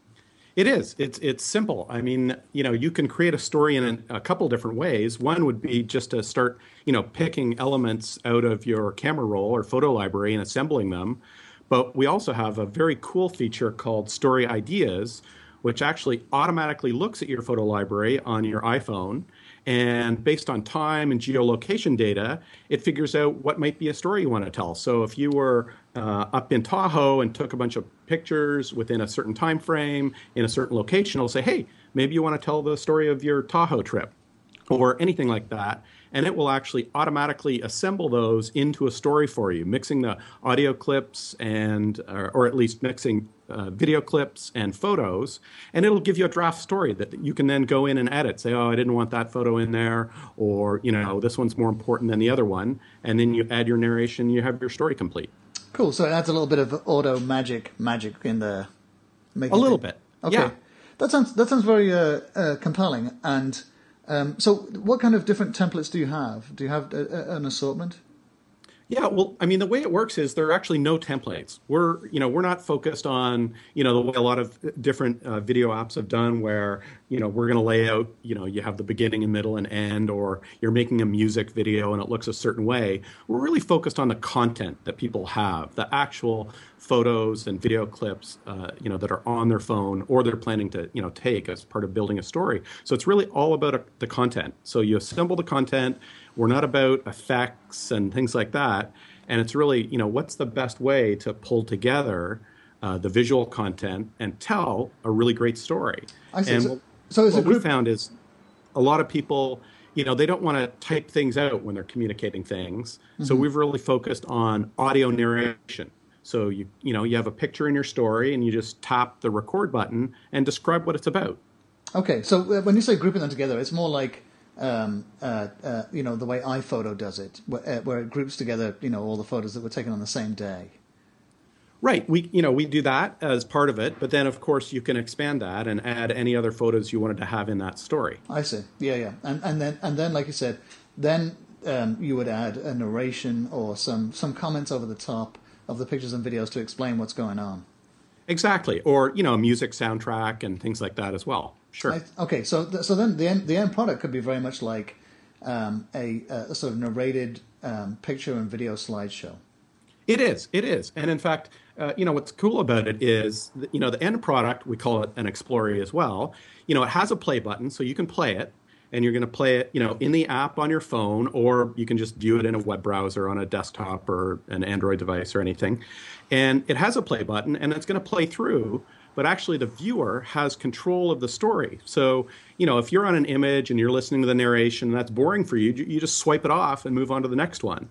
It is. It's it's simple. I mean, you know, you can create a story in a, a couple different ways. One would be just to start, you know, picking elements out of your camera roll or photo library and assembling them. But we also have a very cool feature called Story Ideas, which actually automatically looks at your photo library on your iPhone. And based on time and geolocation data, it figures out what might be a story you want to tell. So if you were uh, up in Tahoe and took a bunch of pictures within a certain time frame in a certain location, it'll say, hey, maybe you want to tell the story of your Tahoe trip or anything like that. And it will actually automatically assemble those into a story for you, mixing the audio clips and, or, or at least mixing uh, video clips and photos. And it'll give you a draft story that you can then go in and edit. Say, oh, I didn't want that photo in there. Or, you know, this one's more important than the other one. And then you add your narration, you have your story complete. Cool. So it adds a little bit of auto magic magic in there. A little bit. Okay. Yeah. That sounds, that sounds very uh, uh, compelling. And Um, so what kind of different templates do you have? Do you have a, a, an assortment? Yeah, well, I mean, the way it works is there are actually no templates. We're, you know, we're not focused on, you know, the way a lot of different uh, video apps have done where, you know, we're going to lay out, you know, you have the beginning and middle and end, or you're making a music video and it looks a certain way. We're really focused on the content that people have, the actual photos and video clips, uh, you know, that are on their phone or they're planning to, you know, take as part of building a story. So it's really all about a, the content. So you assemble the content. We're not about effects and things like that. And it's really, you know, what's the best way to pull together uh, the visual content and tell a really great story. I see. And So, what, so is what a group... we found is a lot of people, you know, they don't want to type things out when they're communicating things. Mm-hmm. So we've really focused on audio narration. So you, you know, you have a picture in your story and you just tap the record button and describe what it's about. Okay, so uh, when you say grouping them together, it's more like um, uh, uh, you know, the way iPhoto does it, where, uh, where it groups together, you know, all the photos that were taken on the same day. Right. We, you know, we do that as part of it, but then of course you can expand that and add any other photos you wanted to have in that story. I see. Yeah, yeah. And and then and then, like you said, then um, you would add a narration or some some comments over the top of the pictures and videos to explain what's going on. Exactly. Or, you know, a music soundtrack and things like that as well. Sure. I, okay, so th- so then the end the end product could be very much like um, a, a sort of narrated um, picture and video slideshow. It is. It is. And in fact, uh, you know, what's cool about it is, that, you know, the end product, we call it an Explorer as well. You know, it has a play button, so you can play it. And you're going to play it, you know, in the app on your phone, or you can just view it in a web browser on a desktop or an Android device or anything. And it has a play button, and it's going to play through. But actually, the viewer has control of the story. So, you know, if you're on an image and you're listening to the narration, and that's boring for you, you just swipe it off and move on to the next one.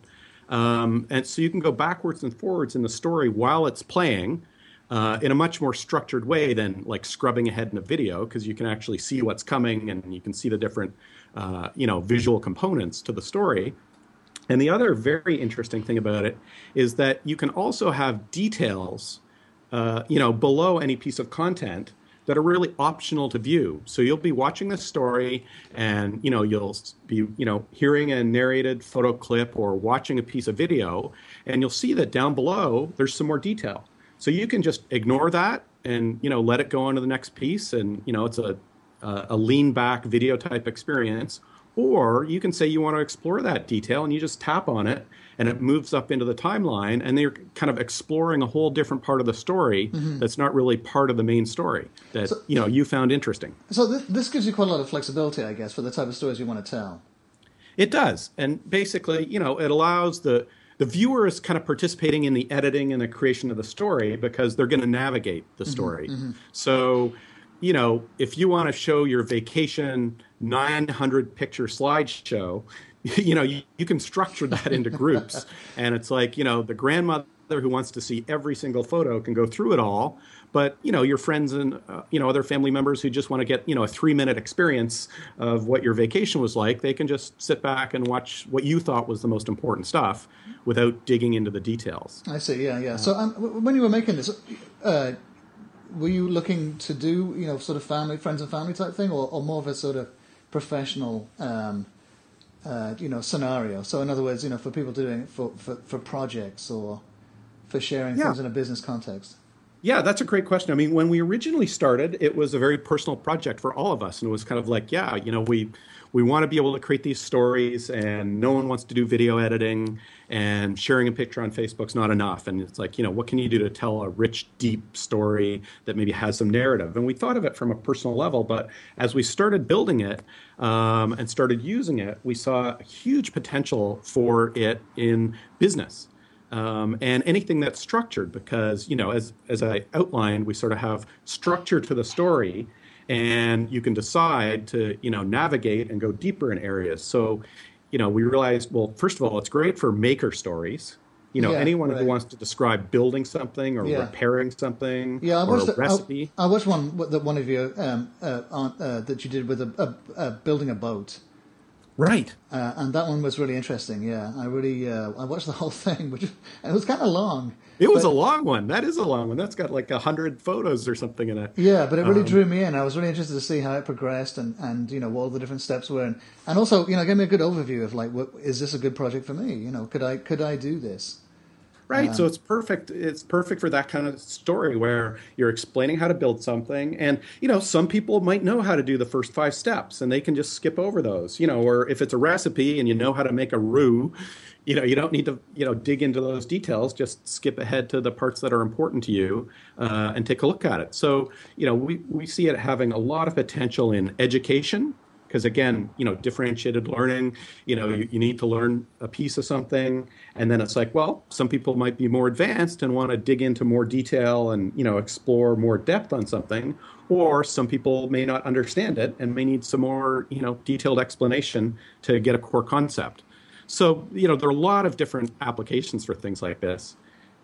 Um, and so you can go backwards and forwards in the story while it's playing uh, in a much more structured way than like scrubbing ahead in a video, because you can actually see what's coming and you can see the different, uh, you know, visual components to the story. And the other very interesting thing about it is that you can also have details, uh, you know, below any piece of content that are really optional to view. So you'll be watching this story and, you know, you'll be, you know, hearing a narrated photo clip or watching a piece of video, and you'll see that down below there's some more detail. So you can just ignore that and, you know, let it go on to the next piece, and, you know, it's a, a, a lean back video type experience. Or you can say you want to explore that detail and you just tap on it and it moves up into the timeline, and they're kind of exploring a whole different part of the story mm-hmm. that's not really part of the main story that, so, you know, you found interesting. So th- this gives you quite a lot of flexibility, I guess, for the type of stories you want to tell. It does. And basically, you know, it allows the, the viewer is kind of participating in the editing and the creation of the story because they're going to navigate the story. Mm-hmm, mm-hmm. So, you know, if you want to show your vacation nine hundred picture slideshow, you know, you, you can structure that into groups. And it's like, you know, the grandmother who wants to see every single photo can go through it all. But, you know, your friends and, uh, you know, other family members who just want to get, you know, a three minute experience of what your vacation was like, they can just sit back and watch what you thought was the most important stuff without digging into the details. I see. Yeah. Yeah. So um, when you were making this, uh, were you looking to do, you know, sort of family, friends and family type thing, or, or more of a sort of professional, um, uh, you know, scenario? So in other words, you know, for people doing it for, for, for projects or for sharing yeah. things in a business context? Yeah, that's a great question. I mean, when we originally started, it was a very personal project for all of us. And it was kind of like, yeah, you know, we we want to be able to create these stories, and no one wants to do video editing, and sharing a picture on Facebook's not enough. And it's like, you know, what can you do to tell a rich, deep story that maybe has some narrative? And we thought of it from a personal level. But as we started building it um, and started using it, we saw a huge potential for it in business. Um, and anything that's structured, because, you know, as as I outlined, we sort of have structure to the story, and you can decide to, you know, navigate and go deeper in areas. So, you know, we realized, well, first of all, it's great for maker stories. You know, yeah, anyone right. who wants to describe building something or yeah. repairing something yeah, I or watched a the, recipe. I, I watched one that one of you um, uh, on, uh, that you did with a, a, a building a boat. Right. Uh, and that one was really interesting. Yeah, I really uh, I watched the whole thing, which and it was kind of long. It was but, a long one. That is a long one. That's got like a hundred photos or something in it. Yeah, but it really um, drew me in. I was really interested to see how it progressed and, and you know what all the different steps were, and, and also you know gave me a good overview of like, what, is this a good project for me? You know, could I could I do this? Right. Um, so it's perfect. It's perfect for that kind of story where you're explaining how to build something. And, you know, some people might know how to do the first five steps and they can just skip over those, you know, or if it's a recipe and you know how to make a roux, you know, you don't need to, you know, dig into those details. Just skip ahead to the parts that are important to you uh, and take a look at it. So, you know, we, we see it having a lot of potential in education. Because, again, you know, differentiated learning, you know, you, you need to learn a piece of something. And then it's like, well, some people might be more advanced and want to dig into more detail and, you know, explore more depth on something. Or some people may not understand it and may need some more, you know, detailed explanation to get a core concept. So, you know, there are a lot of different applications for things like this.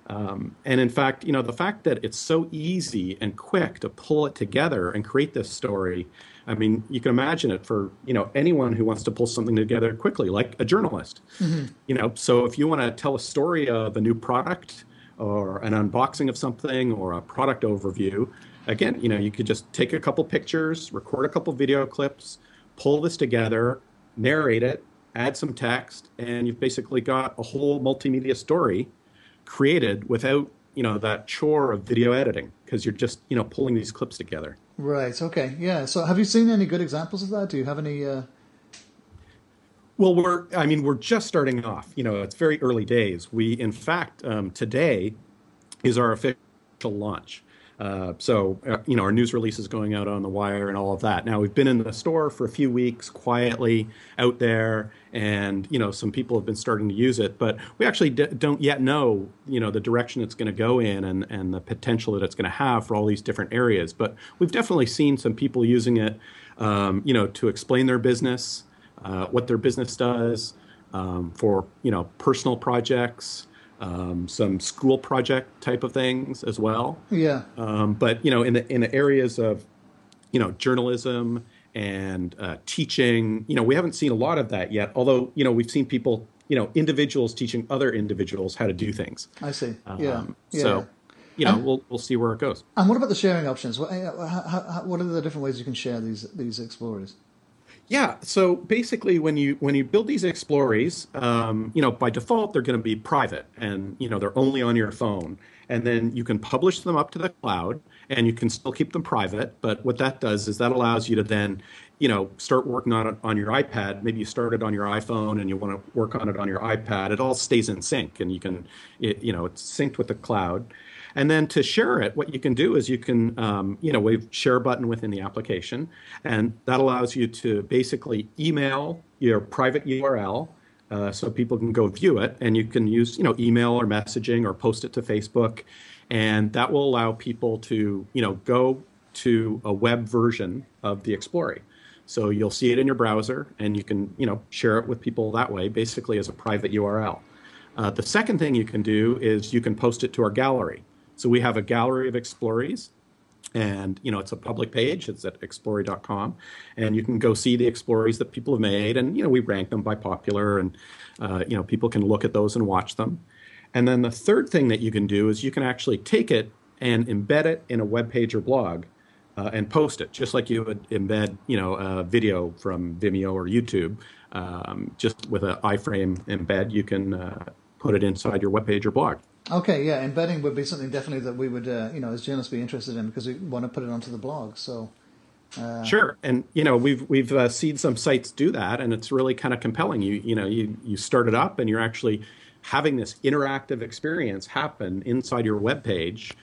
Um, and in fact, you know, the fact that it's so easy and quick to pull it together and create this story, I mean, you can imagine it for, you know, anyone who wants to pull something together quickly, like a journalist. Mm-hmm. You know, so if you want to tell a story of a new product or an unboxing of something or a product overview, again, you know, you could just take a couple pictures, record a couple video clips, pull this together, narrate it, add some text, and you've basically got a whole multimedia story created without, you know, that chore of video editing, because you're just, you know, pulling these clips together. Right. Okay. Yeah. So have you seen any good examples of that? Do you have any? Uh... Well, we're, I mean, we're just starting off. You know, it's very early days. We, in fact, um, today is our official launch. Uh, so, uh, you know, our news release is going out on the wire and all of that. Now, we've been in the store for a few weeks, quietly out there, and, you know, some people have been starting to use it. But we actually d- don't yet know, you know, the direction it's going to go in and, and the potential that it's going to have for all these different areas. But we've definitely seen some people using it, um, you know, to explain their business, uh, what their business does, um, for, you know, personal projects. Um, some school project type of things as well. Yeah. Um, but you know, in the in the areas of, you know, journalism and uh, teaching, you know, we haven't seen a lot of that yet. Although, you know, we've seen people, you know, individuals teaching other individuals how to do things. I see. Yeah. Um, yeah. So, you know, and, we'll we'll see where it goes. And what about the sharing options? What, how, how, what are the different ways you can share these these Explorers? Yeah, so basically, when you when you build these Explorers, um, you know, by default they're going to be private, and you know they're only on your phone. And then you can publish them up to the cloud, and you can still keep them private. But what that does is that allows you to then, you know, start working on it on your iPad. Maybe you started on your iPhone and you want to work on it on your iPad. It all stays in sync, and you can, it, you know, it's synced with the cloud. And then to share it, what you can do is you can, um, you know, we have share button within the application, and that allows you to basically email your private U R L uh, so people can go view it, and you can use, you know, email or messaging or post it to Facebook, and that will allow people to, you know, go to a web version of the Explorer. So you'll see it in your browser, and you can, you know, share it with people that way, basically as a private U R L. Uh, the second thing you can do is you can post it to our gallery. So we have a gallery of Explorers, and you know it's a public page. It's at explorer dot com, and you can go see the Explorers that people have made, and you know we rank them by popular, and uh, you know people can look at those and watch them. And then the third thing that you can do is you can actually take it and embed it in a web page or blog, uh, and post it, just like you would embed you know a video from Vimeo or YouTube. Um, just with an iframe embed, you can uh, put it inside your web page or blog. Okay, yeah, embedding would be something definitely that we would, uh, you know, as journalists be interested in, because we want to put it onto the blog. So, uh... sure, and you know, we've we've uh, seen some sites do that, and it's really kind of compelling. You you know, you you start it up, and you're actually having this interactive experience happen inside your web page,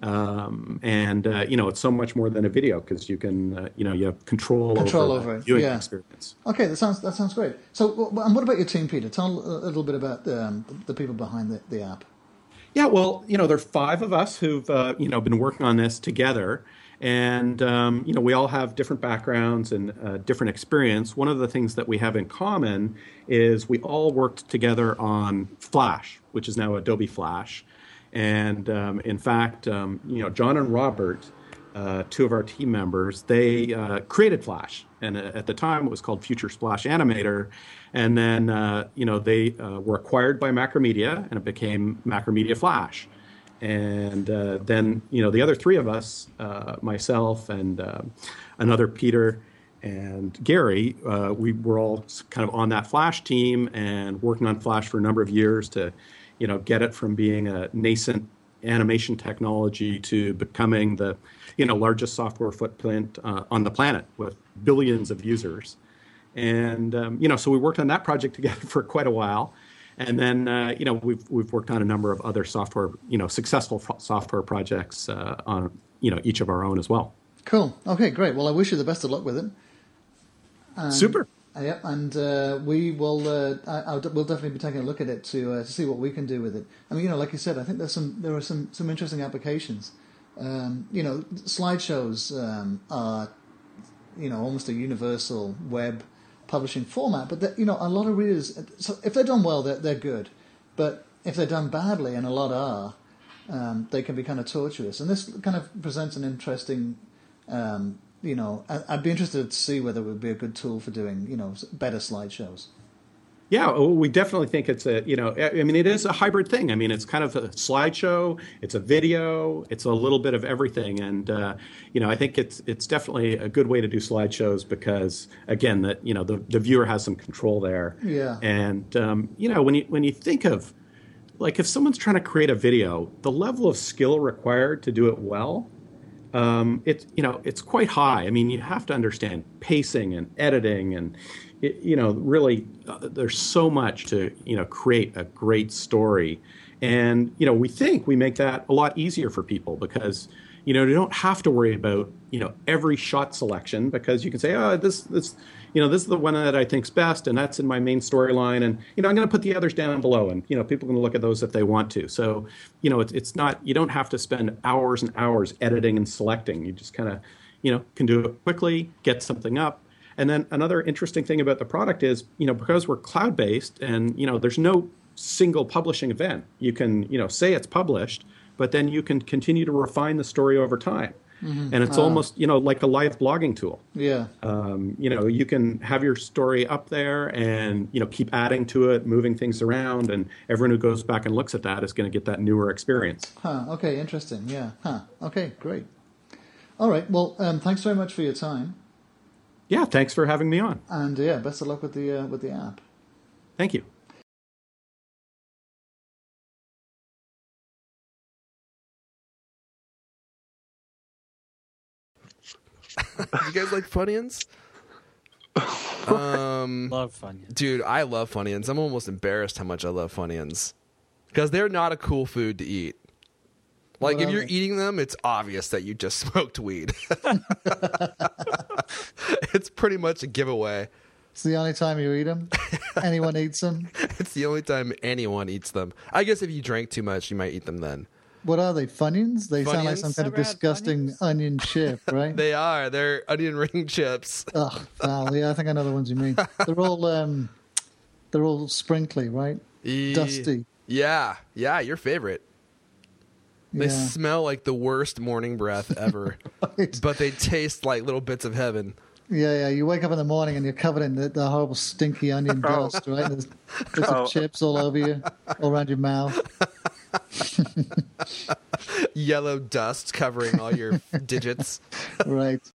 um, and uh, you know, it's so much more than a video because you can, uh, you know, you have control, control over, over it. viewing Yeah. experience. Okay, that sounds that sounds great. So, and what about your team, Peter? Tell a little bit about um, the people behind the, the app. Yeah, well, you know, there are five of us who've, uh, you know, been working on this together. And, um, you know, we all have different backgrounds and uh, different experience. One of the things that we have in common is we all worked together on Flash, which is now Adobe Flash. And, um, in fact, um, you know, John and Robert, uh, two of our team members, they uh, created Flash. And uh, at the time, it was called Future Splash Animator. And then, uh, you know, they uh, were acquired by Macromedia, and it became Macromedia Flash. And uh, then, you know, the other three of us, uh, myself and uh, another Peter and Gary, uh, we were all kind of on that Flash team and working on Flash for a number of years to, you know, get it from being a nascent animation technology to becoming the, you know, largest software footprint uh, on the planet with billions of users. And, um, you know, so we worked on that project together for quite a while. And then, uh, you know, we've we've worked on a number of other software, you know, successful f- software projects uh, on, you know, each of our own as well. Cool. Okay, great. Well, I wish you the best of luck with it. Um, Super. Uh, yeah, and uh, we will. Uh, I, I'll, we'll definitely be taking a look at it to uh, to see what we can do with it. I mean, you know, like you said, I think there's some there are some some interesting applications. Um, you know, slideshows um, are, you know, almost a universal web publishing format, but you know, a lot of readers, so if they're done well, they're, they're good, but if they're done badly, and a lot are, um, they can be kind of tortuous. And this kind of presents an interesting, um, you know, I, I'd be interested to see whether it would be a good tool for doing, you know, better slideshows. Yeah, well, we definitely think it's a, you know, I mean, it is a hybrid thing. I mean, it's kind of a slideshow, it's a video, it's a little bit of everything. And, uh, you know, I think it's it's definitely a good way to do slideshows because, again, that, you know, the, the viewer has some control there. Yeah. And, um, you know, when you when you think of, like, if someone's trying to create a video, the level of skill required to do it well, um, it's, you know, it's quite high. I mean, you have to understand pacing and editing and, it, you know, really, uh, there's so much to, you know, create a great story. And, you know, we think we make that a lot easier for people because, you know, you don't have to worry about, you know, every shot selection because you can say, oh, this, this, you know, this is the one that I think's best and that's in my main storyline. And, you know, I'm going to put the others down below and, you know, people can look at those if they want to. So, you know, it's, it's not, you don't have to spend hours and hours editing and selecting. You just kind of, you know, can do it quickly, get something up. And then another interesting thing about the product is, you know, because we're cloud-based and, you know, there's no single publishing event. You can, you know, say it's published, but then you can continue to refine the story over time. Mm-hmm. And it's oh. almost, you know, like a live blogging tool. Yeah. Um, you know, you can have your story up there and, you know, keep adding to it, moving things around. And everyone who goes back and looks at that is going to get that newer experience. Huh. Okay. Interesting. Yeah. Huh. Okay. Great. All right. Well, um, thanks very much for your time. Yeah, thanks for having me on. And yeah, best of luck with the uh, with the app. Thank you. You guys like Funyuns? um, love Funyuns, dude. I love Funyuns. I'm almost embarrassed how much I love Funyuns because they're not a cool food to eat. Like, if you're eating them, it's obvious that you just smoked weed. It's pretty much a giveaway. It's the only time you eat them? Anyone eats them? It's the only time anyone eats them. I guess if you drank too much, you might eat them then. What are they, Funyuns? They Funyuns? sound like some kind Never of disgusting onion chip, right? They are. They're onion ring chips. Oh, well, yeah, I think I know the ones you mean. They're all, um, they're all sprinkly, right? E- Dusty. Yeah. Yeah, your favorite. They Yeah. smell like the worst morning breath ever, Right. but they taste like little bits of heaven. Yeah, yeah. You wake up in the morning and you're covered in the, the horrible stinky onion Oh. dust, right? There's bits Oh. of chips all over you, all around your mouth. Yellow dust covering all your digits. Right.